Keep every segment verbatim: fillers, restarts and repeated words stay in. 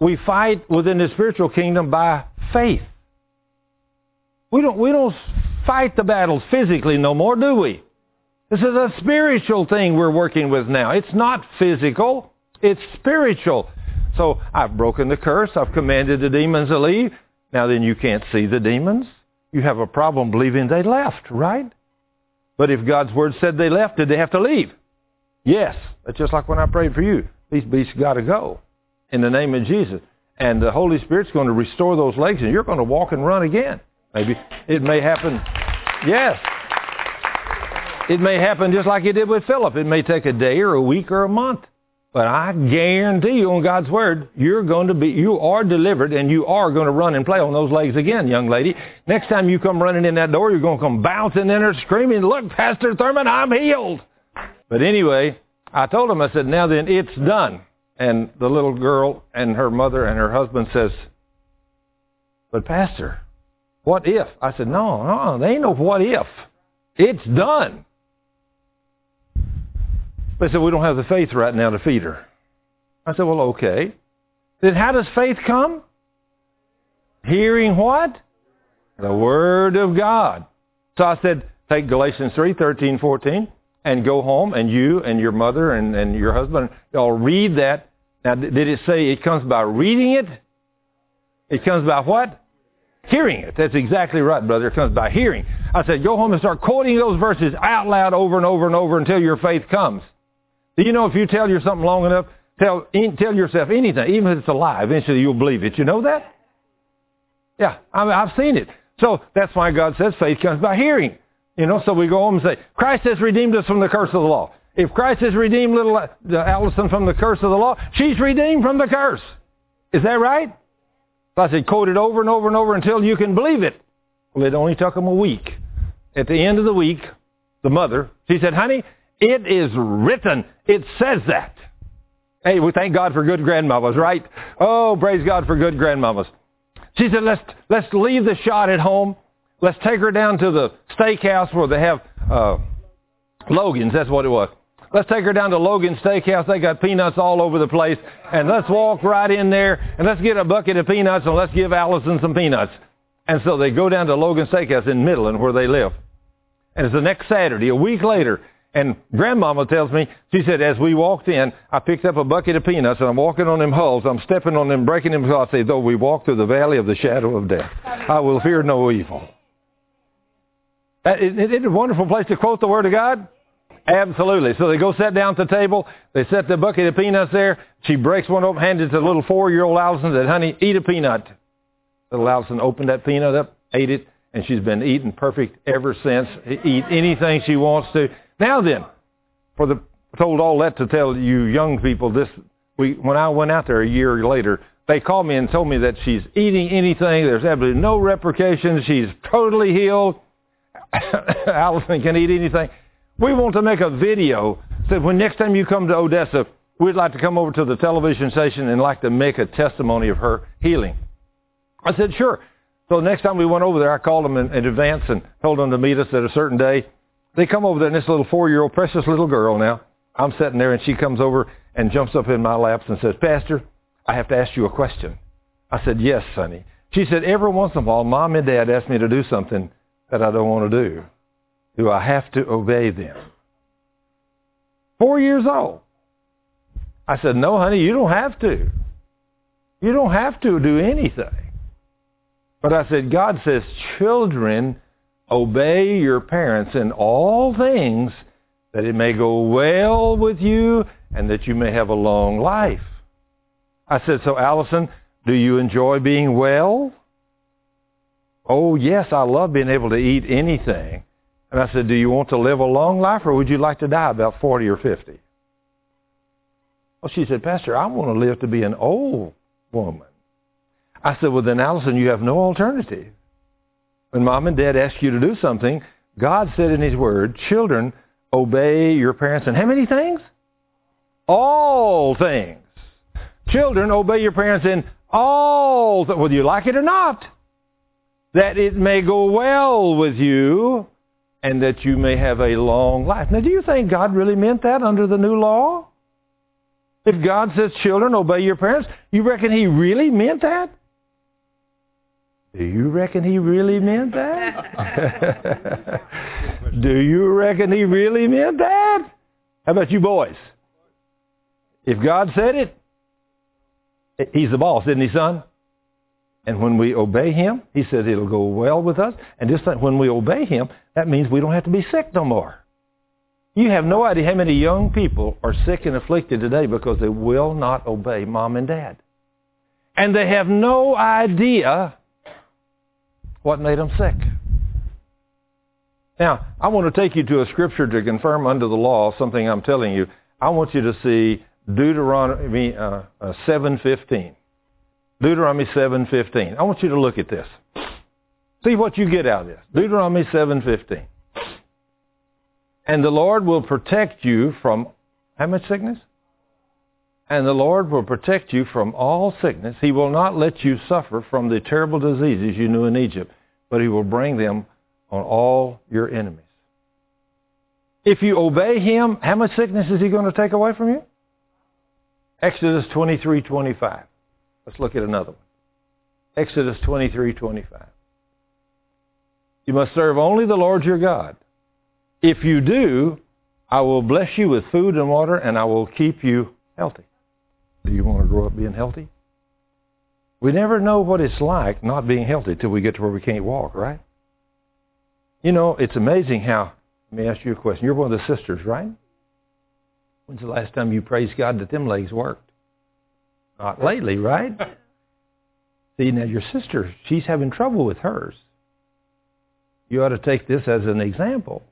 we fight within the spiritual kingdom by faith. We don't, we don't fight the battles physically no more, do we? This is a spiritual thing we're working with now. It's not physical. It's spiritual. So I've broken the curse. I've commanded the demons to leave. Now then you can't see the demons. You have a problem believing they left, right? But if God's Word said they left, did they have to leave? Yes. That's just like when I prayed for you. These beasts got to go in the name of Jesus. And the Holy Spirit's going to restore those legs and you're going to walk and run again. Maybe it may happen. Yes. It may happen just like it did with Philip. It may take a day or a week or a month. But I guarantee you on God's Word, you're going to be, you are delivered and you are going to run and play on those legs again, young lady. Next time you come running in that door, you're going to come bouncing in there screaming, look, Pastor Thurman, I'm healed. But anyway, I told him, I said, now then, it's done. And the little girl and her mother and her husband says, but Pastor, what if? I said, no, no, there ain't no what if. It's done. They said, we don't have the faith right now to feed her. I said, well, okay. Then how does faith come? Hearing what? The Word of God. So I said, take Galatians three, thirteen, fourteen, and go home, and you and your mother and, and your husband, y'all read that. Now, did it say it comes by reading it? It comes by what? Hearing it. That's exactly right, brother. It comes by hearing. I said, go home and start quoting those verses out loud over and over and over until your faith comes. Do you know if you tell you something long enough, tell tell yourself anything, even if it's a lie, eventually you'll believe it. You know that? Yeah, I mean, I've seen it. So that's why God says faith comes by hearing. You know, so we go home and say, Christ has redeemed us from the curse of the law. If Christ has redeemed little uh, Allison from the curse of the law, she's redeemed from the curse. Is that right? So I said, quote it over and over and over until you can believe it. Well, it only took them a week. At the end of the week, the mother, she said, honey, it is written. It says that. Hey, we thank God for good grandmamas, right? Oh, praise God for good grandmamas. She said, let's let's leave the shot at home. Let's take her down to the steakhouse where they have uh, Logan's. That's what it was. Let's take her down to Logan's Steakhouse. They got peanuts all over the place. And let's walk right in there and let's get a bucket of peanuts and let's give Allison some peanuts. And so they go down to Logan's Steakhouse in Midland where they live. And it's the next Saturday, a week later. And Grandmama tells me, she said, as we walked in, I picked up a bucket of peanuts, and I'm walking on them hulls. I'm stepping on them, breaking them. So I say, though we walk through the valley of the shadow of death, I will fear no evil. That, isn't it a wonderful place to quote the Word of God? Absolutely. So they go sit down at the table. They set the bucket of peanuts there. She breaks one open, hands it to the little four-year-old Allison, said, honey, eat a peanut. Little Allison opened that peanut up, ate it, and she's been eating perfect ever since. Eat anything she wants to. Now then, for the told all that to tell you young people this, we when I went out there a year later, they called me and told me that she's eating anything. There's absolutely no repercussions. She's totally healed. Allison can eat anything. We want to make a video. Said when next time you come to Odessa, we'd like to come over to the television station and like to make a testimony of her healing. I said, sure. So the next time we went over there, I called them in, in advance and told them to meet us at a certain day. They come over there, and this little four-year-old precious little girl now, I'm sitting there, and she comes over and jumps up in my laps and says, Pastor, I have to ask you a question. I said, yes, honey. She said, every once in a while, Mom and Dad ask me to do something that I don't want to do. Do I have to obey them? Four years old. I said, no, honey, you don't have to. You don't have to do anything. But I said, God says, children, obey your parents in all things, that it may go well with you and that you may have a long life. I said, so Allison, do you enjoy being well? Oh, yes, I love being able to eat anything. And I said, do you want to live a long life or would you like to die about forty or fifty? Well, she said, Pastor, I want to live to be an old woman. I said, well, then, Allison, you have no alternative. When Mom and Dad ask you to do something, God said in His Word, children, obey your parents in how many things? All things. Children, obey your parents in all things, whether you like it or not, that it may go well with you and that you may have a long life. Now, do you think God really meant that under the new law? If God says, children, obey your parents, you reckon he really meant that? Do you reckon he really meant that? Do you reckon he really meant that? How about you boys? If God said it, he's the boss, isn't he, son? And when we obey him, he says it'll go well with us. And just like when we obey him, that means we don't have to be sick no more. You have no idea how many young people are sick and afflicted today because they will not obey mom and dad. And they have no idea what made them sick. Now, I want to take you to a scripture to confirm under the law something I'm telling you. I want you to see Deuteronomy uh, uh, seven fifteen. Deuteronomy seven fifteen. I want you to look at this. See what you get out of this. Deuteronomy seven fifteen. And the Lord will protect you from how much sickness? And the Lord will protect you from all sickness. He will not let you suffer from the terrible diseases you knew in Egypt, but he will bring them on all your enemies. If you obey him, how much sickness is he going to take away from you? Exodus twenty-three twenty-five. Let's look at another one. Exodus twenty-three twenty-five. You must serve only the Lord your God. If you do, I will bless you with food and water, and I will keep you healthy. Do you want to grow up being healthy? We never know what it's like not being healthy till we get to where we can't walk, right? You know, it's amazing how, let me ask you a question. You're one of the sisters, right? When's the last time you praised God that them legs worked? Not lately, right? See, now your sister, she's having trouble with hers. You ought to take this as an example.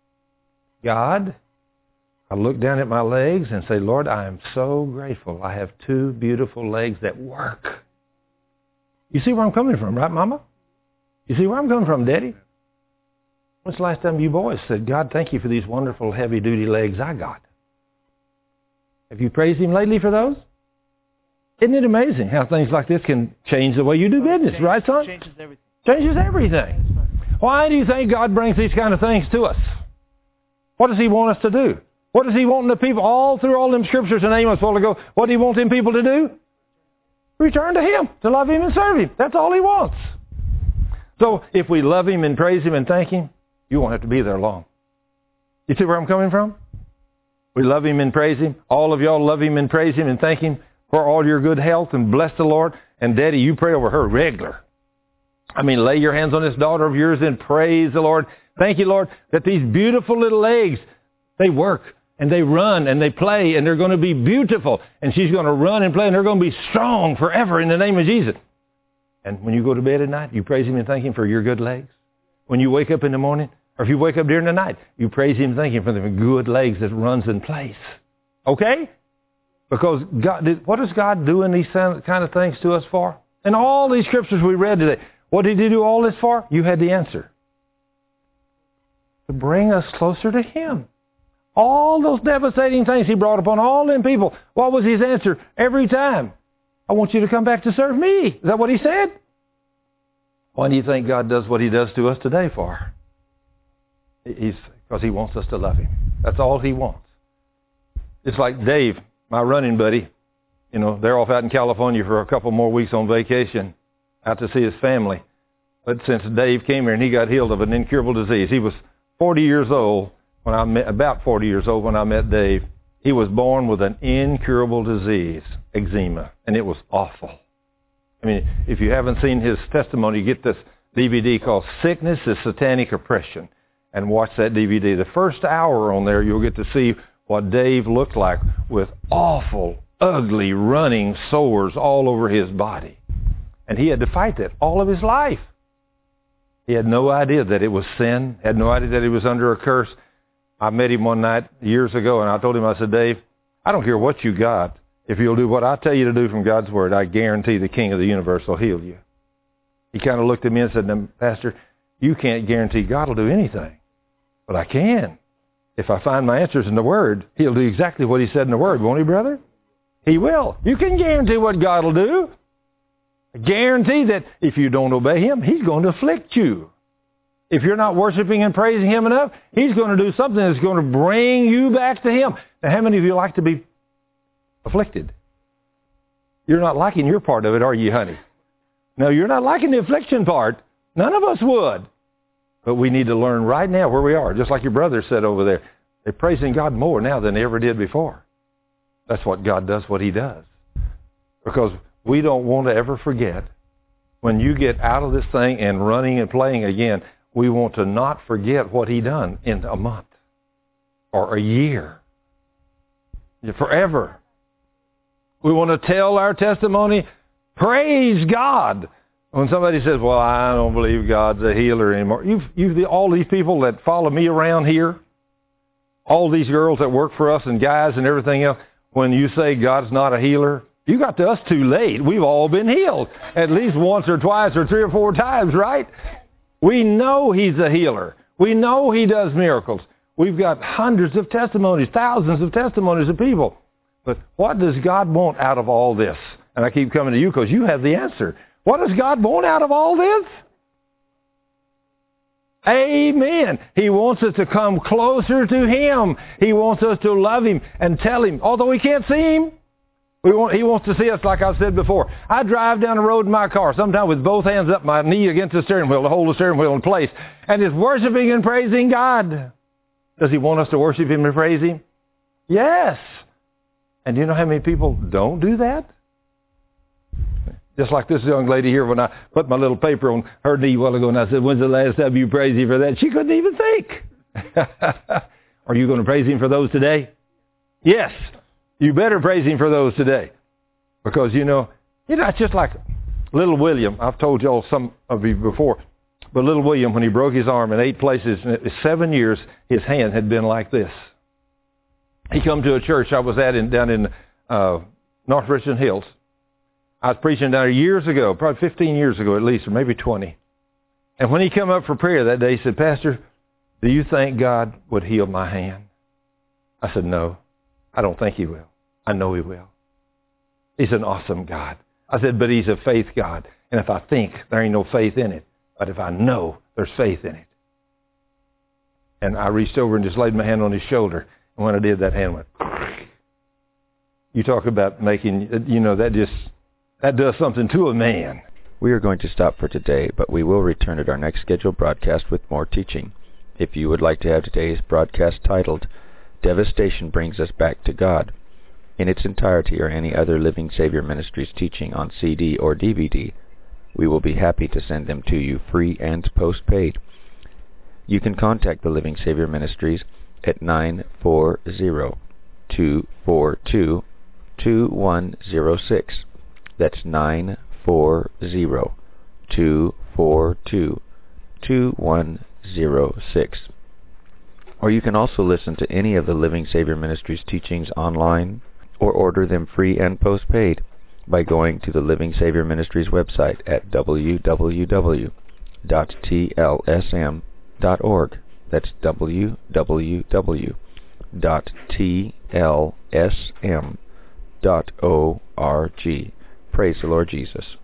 God, I look down at my legs and say, Lord, I am so grateful. I have two beautiful legs that work. You see where I'm coming from, right, Mama? You see where I'm coming from, Daddy? When's the last time you boys said, God, thank you for these wonderful heavy-duty legs I got? Have you praised him lately for those? Isn't it amazing how things like this can change the way you do business, changes, right, son? Changes everything. Changes everything. Why do you think God brings these kind of things to us? What does he want us to do? What does he want the people, all through all them scriptures in Amos, while ago, what do he want them people to do? Return to him, to love him and serve him. That's all he wants. So if we love him and praise him and thank him, you won't have to be there long. You see where I'm coming from? We love him and praise him. All of y'all love him and praise him and thank him for all your good health and bless the Lord. And Daddy, you pray over her regular. I mean, lay your hands on this daughter of yours and praise the Lord. Thank you, Lord, that these beautiful little legs, they work and they run and they play and they're going to be beautiful. And she's going to run and play and they're going to be strong forever in the name of Jesus. And when you go to bed at night, you praise him and thank him for your good legs. When you wake up in the morning, or if you wake up during the night, you praise him and thank him for the good legs that runs in place. Okay? Because God, what is God doing these kind of things to us for? And all these scriptures we read today, what did he do all this for? You had the answer. To bring us closer to him. All those devastating things he brought upon all them people, what was his answer every time? I want you to come back to serve me. Is that what he said? Why do you think God does what he does to us today for? He's because he wants us to love him. That's all he wants. It's like Dave, my running buddy. You know, they're off out in California for a couple more weeks on vacation, out to see his family. But since Dave came here and he got healed of an incurable disease, he was forty years old when I met, about forty years old when I met Dave. He was born with an incurable disease, eczema, and it was awful. I mean, if you haven't seen his testimony, get this D V D called Sickness is Satanic Oppression and watch that D V D. The first hour on there, you'll get to see what Dave looked like with awful, ugly, running sores all over his body. And he had to fight that all of his life. He had no idea that it was sin, had no idea that he was under a curse. I met him one night years ago, and I told him, I said, Dave, I don't care what you got. If you'll do what I tell you to do from God's Word, I guarantee the King of the universe will heal you. He kind of looked at me and said, Pastor, you can't guarantee God will do anything. But I can. If I find my answers in the Word, he'll do exactly what he said in the Word, won't he, brother? He will. You can guarantee what God will do. I guarantee that if you don't obey him, he's going to afflict you. If you're not worshiping and praising him enough, he's going to do something that's going to bring you back to him. Now, how many of you like to be afflicted. You're not liking your part of it, are you, honey? No, you're not liking the affliction part. None of us would. But we need to learn right now where we are. Just like your brother said over there. They're praising God more now than they ever did before. That's what God does, what he does. Because we don't want to ever forget, when you get out of this thing and running and playing again, we want to not forget what he done in a month or a year. Forever. We want to tell our testimony, praise God. When somebody says, well, I don't believe God's a healer anymore. You've, you've all these people that follow me around here, all these girls that work for us and guys and everything else, when you say God's not a healer, you got to us too late. We've all been healed at least once or twice or three or four times, right? We know he's a healer. We know he does miracles. We've got hundreds of testimonies, thousands of testimonies of people. But what does God want out of all this? And I keep coming to you because you have the answer. What does God want out of all this? Amen. He wants us to come closer to him. He wants us to love him and tell him, although we can't see him, we want, he wants to see us like I said before. I drive down the road in my car, sometimes with both hands up, my knee against the steering wheel to hold the steering wheel in place, and is worshiping and praising God. Does he want us to worship him and praise him? Yes. And do you know how many people don't do that? Just like this young lady here, when I put my little paper on her knee a while ago, and I said, when's the last time you praised him for that? She couldn't even think. Are you going to praise him for those today? Yes. You better praise him for those today. Because, you know, you know, it's just like little William. I've told y'all some of you before. But little William, when he broke his arm in eight places, in seven years, his hand had been like this. He come to a church I was at in, down in uh, North Richland Hills. I was preaching down there years ago, probably fifteen years ago at least, or maybe twenty. And when he came up for prayer that day, he said, Pastor, do you think God would heal my hand? I said, no, I don't think he will. I know he will. He's an awesome God. I said, but he's a faith God. And if I think, there ain't no faith in it. But if I know, there's faith in it. And I reached over and just laid my hand on his shoulder. And when I did, that hand went. You talk about making, you know, that just... that does something to a man. We are going to stop for today, but we will return at our next scheduled broadcast with more teaching. If you would like to have today's broadcast titled, Devastation Brings Us Back to God, in its entirety, or any other Living Savior Ministries teaching on C D or D V D, we will be happy to send them to you free and postpaid. You can contact the Living Savior Ministries at nine four zero, two four two, two one zero six. That's nine four zero, two four two, two one zero six. Or you can also listen to any of the Living Savior Ministries teachings online or order them free and postpaid by going to the Living Savior Ministries website at w w w dot t l s m dot org. That's w w w dot t l s m dot org. Praise the Lord Jesus.